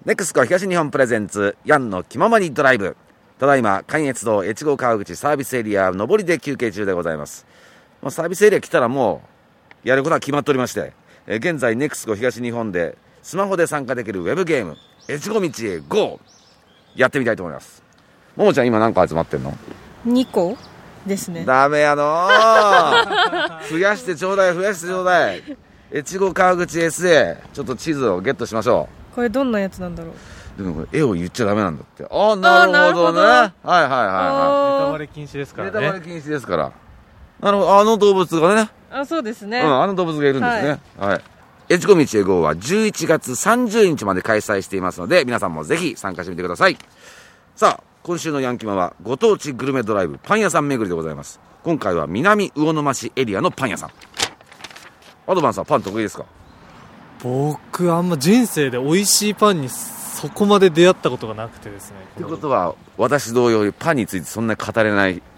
ネクスコ東日本プレゼンツヤンの気ままにドライブ。ただいま関越道越後川口サービスエリア上りで休憩中でございます。サービスエリア来たらもうやることは決まっておりまして、現在ネクスコ東日本でスマホで参加できるウェブゲーム越後道へ GO やってみたいと思います。ももちゃん今何個集まってんの ？2個ですね。 ダメやの増やしてちょうだい越後川口 SA ちょっと地図をゲットしましょこれどんなやつなんだろう。 でもこれ絵を言っちゃダメなんだって。なるほどね。はいネタバレ禁止ですからね。 ネタバレ禁止ですから。なるほど。あの動物がね。 そうですね。 あの動物がいるんですね。はい。越後道へ GO は11月30日まで開催していますので、皆さんもぜひ参加してみてください。さあ、今週のヤンキマはご当地グルメドライブパン屋さん巡りでございます。今回は南魚沼市エリアのパン屋さん。アドバンスはパン得意ですか？ 僕あんま人生で美味しいパンにそこまで出会ったことがなくてですね。 ということは私同様パンについてそんなに語れないです。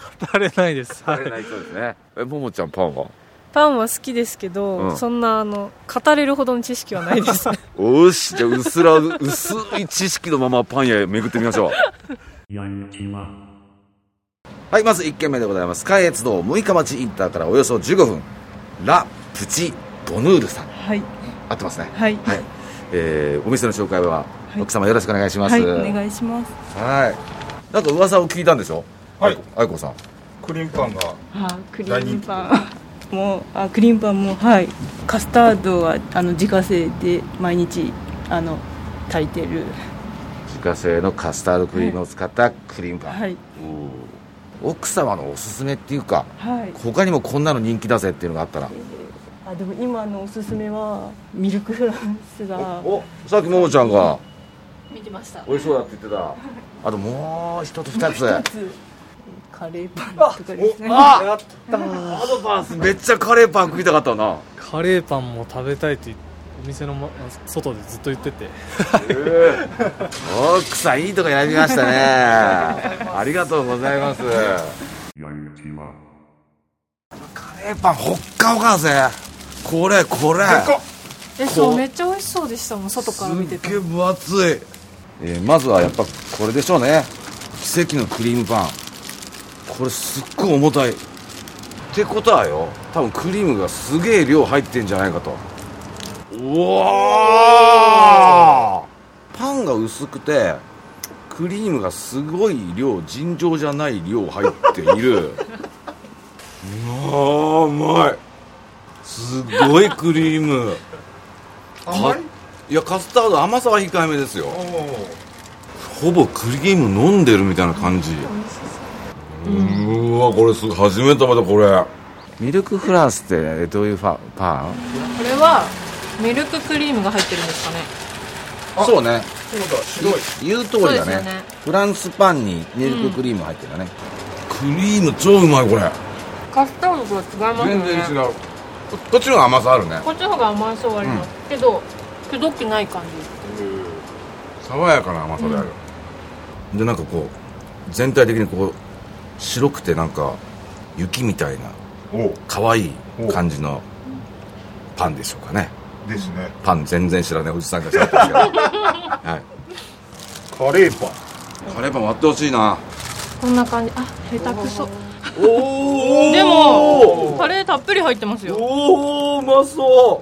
語れないそうですね。ももちゃんパンは好きですけど、そんな語れるほどの知識はないですよし、じゃあ薄い知識のままパン屋へ巡ってみましょうはい、まず1軒目でございます。関越道六日町インターからおよそ15分、ラ・プチ・ボヌールさん。 はい、 合ってますね。 はい、 お店の紹介は奥様よろしくお願いします。 はい、お願いします。 はい、なんか噂を聞いたんでしょ。 はい、 愛子さん、 クリームパンがクリームパンもクリームパンも、はい、カスタードは自家製で毎日炊いてる自家製のカスタードクリームを使ったクリームパン、はい、奥様のおすすめっていうか、はい、他にもこんなの人気だぜっていうのがあったら、 でも今のおすすめはミルクフランスがさっきももちゃんが見てました。 美味しそうだって言ってた。あともう一つ二つカレーパンとかですね。 やったアドバンスめっちゃカレーパン食いたかったな。 カレーパンも食べたいってお店の、外でずっと言ってて奥さんいいとこ選びましたねありがとうございます。カレーパンほっかほかだぜ。これそう、めっちゃ美味しそうでしたもん、外から見てて。 すっげえ分厚い。まずはやっぱこれでしょうね。奇跡のクリームパン。これすっごい重たいってことはよ、多分クリームがすげえ量入ってんじゃないかと。うわー、パンが薄くてクリームがすごい量、尋常じゃない量入っているうまい。すごいクリーム甘い？ いや、カスタード甘さは控えめですよ。ほぼクリーム飲んでるみたいな感じ。うわ、これ初めて食べた。これミルクフランスってどういうパン？これはミルククリームが入ってるんですかね。 そうね、 白い言う通りだ ね。フランスパンにミルククリーム入ってるんだね、クリーム超うまい。これカスタードとは違いますね。 全然違う。こっちの方が甘さあるね。 こっちの方が甘さはあります、けどくどくない感じ。 爽やかな甘さである、でなんかこう全体的にこう白くてなんか雪みたいな可愛い感じのパンでしょうかね。 ですね。 パン全然知らないおじさんがしゃべってますけど、はい、 カレーパン割ってほしいな。 こんな感じ。下手くそ。 でもカレーたっぷり入ってますよ。 うまそう。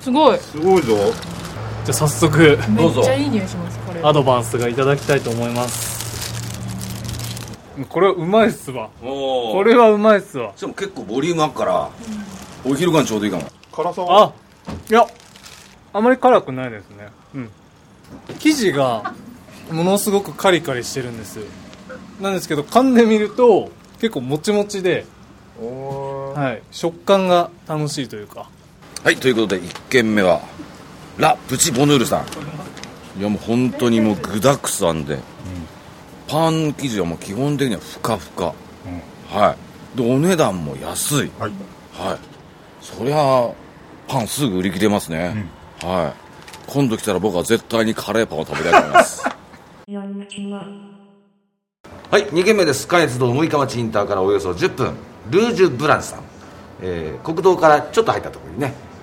すごいぞ。 じゃあ早速どうぞ。 めっちゃいい匂いします。これアドバンスがいただきたいと思います。これはうまいっすわ。これはうまいっすわ。 しかも結構ボリュームあるから、お昼間ちょうどいいかも。 辛さは？ いや、あまり辛くないですね。生地がものすごくカリカリしてるんですよ。なんですけど噛んでみると結構もちもちで、はい、食感が楽しいというか。 はい、ということで1軒目はラ・プチ・ボヌールさん。いやもう本当にもう具だくさんで、パン生地はもう基本的にはふかふか、はい、でお値段も安い、はい、そりゃパンすぐ売り切れますね、はい、今度来たら僕は絶対にカレーパンを食べたいと思いますはい、2軒目です。関越道六日町インターからおよそ10分、ルージュブランさん、国道からちょっと入ったところにね、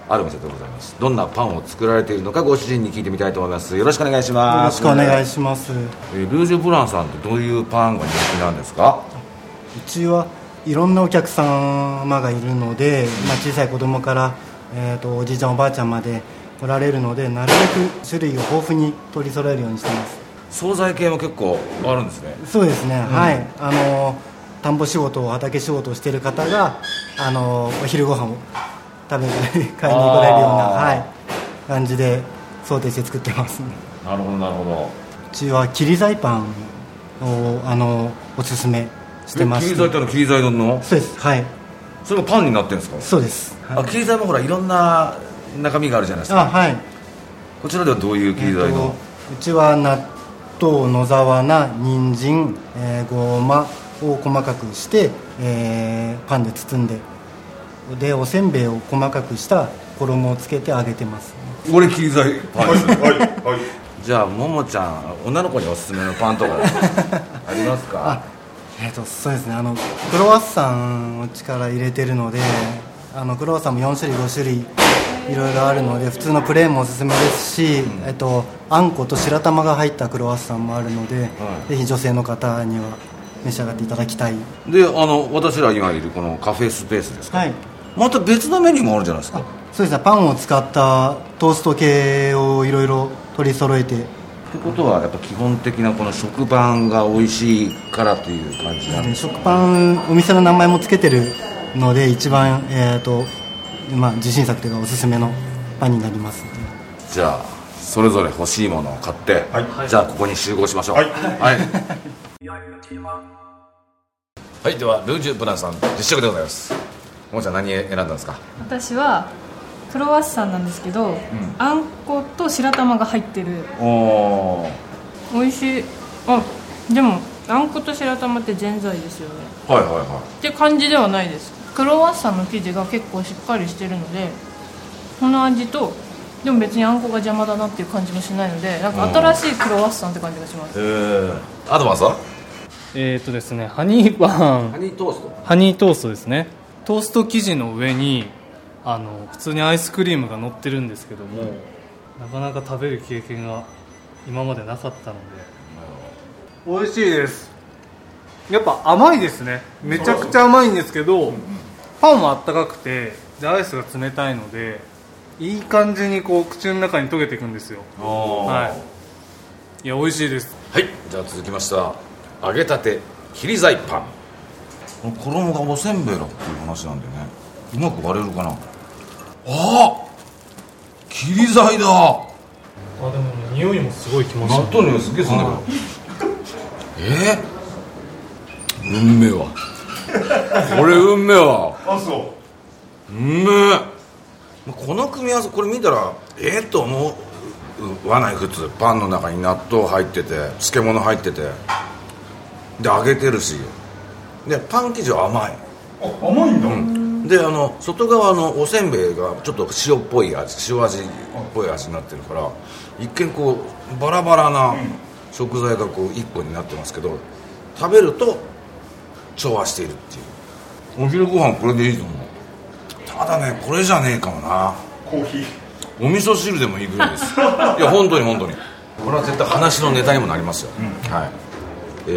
あるお店でございます。どんなパンを作られているのかご主人に聞いてみたいと思います。よろしくお願いします。 よろしくお願いします。 ルージュブランさんってどういうパンが人気なんですか？ うちはいろんなお客様がいるので、小さい子供から、おじいちゃんおばあちゃんまで来られるので、なるべく種類を豊富に取り揃えるようにしてます。 惣菜系も結構あるんですね。 そうですね、はい。田んぼ仕事、畑仕事をしている方がお昼ご飯を食べに買いに来られるような、はい、感じで想定して作ってます、ね。 なるほどなるほど。 うちは切り材パンをおすすめしてます。 切り材って切り材の？そうです、はい。 それがパンになってるんですか？そうです、 はい。切り材もほらいろんな中身があるじゃないですか。 はい。 こちらではどういう切り材の？ うちは納豆、野沢菜、人参、ごまを細かくして、パンで包んで、おせんべいを細かくした衣をつけて揚げてます。 これ切り材パンです。 はいはい。 じゃあももちゃん、女の子におすすめのパンとかありますか？ そうですね、クロワッサンを力入れてるので、クロワッサンも4種類5種類いろいろあるので、普通のプレーンもおすすめですし、あんこと白玉が入ったクロワッサンもあるので、ぜひ女性の方には召し上がっていただきたい。 で、私ら今いるこのカフェスペースですか？はい。また別のメニューもあるじゃないですか？ そうですね、パンを使ったトースト系をいろいろ取り揃えて。 ってことはやっぱ基本的なこの食パンが美味しいからという感じなんですか？ 食パン、お店の名前もつけてるので、一番自信作というかおすすめのパンになります。 じゃあそれぞれ欲しいものを買って、はい、じゃあここに集合しましょう。はい、はいはい、ではルージュブランさん実食でございます。ももちゃん何選んだんですか？ 私はクロワッサンなんですけど、あんこと白玉が入ってる。美味しい。でもあんこと白玉ってぜんざいですよね。 はいはいはい。 って感じではないです。クロワッサンの生地が結構しっかりしてるので、この味とでも別にあんこが邪魔だなっていう感じもしないので、なんか新しいクロワッサンって感じがします。 アドバンスは？ ですね、ハニーパン、 ハニートースト、 ハニートーストですね。トースト生地の上に普通にアイスクリームが乗ってるんですけども、なかなか食べる経験が今までなかったので美味しいです。やっぱ甘いですね。めちゃくちゃ甘いんですけど、パンはあったかくて、でアイスが冷たいのでいい感じにこう口の中に溶けていくんですよ。はい、いや美味しいです。 はい、じゃあ続きました揚げたて切り材パン。衣がおせんべいだっていう話なんでね、うまく割れるかな。切り材だ。 でも匂いもすごいきました。 納豆の匂いすげえするんだけど。うんめえわ。これうんめえわ。そううんめえ。この組み合わせこれ見たらと思わない？普通パンの中に納豆入ってて漬物入っててで揚げてるし、でパン生地は甘い。 甘いんだ。 で外側のおせんべいがちょっと塩っぽい味、塩味っぽい味になってるから、一見こうバラバラな食材がこう一個になってますけど、食べると調和しているっていう。お昼ご飯これでいいと思う。ただね、これじゃねえかもな。 コーヒーお味噌汁でもいいぐらいです。いや本当にこれは絶対話のネタにもなりますよ。はい。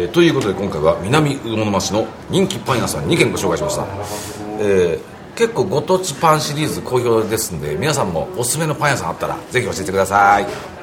ということで今回は南魚沼市の人気パン屋さん2軒ご紹介しました。結構ご当地パンシリーズ好評ですんで、皆さんもおすすめのパン屋さんあったらぜひ教えてください。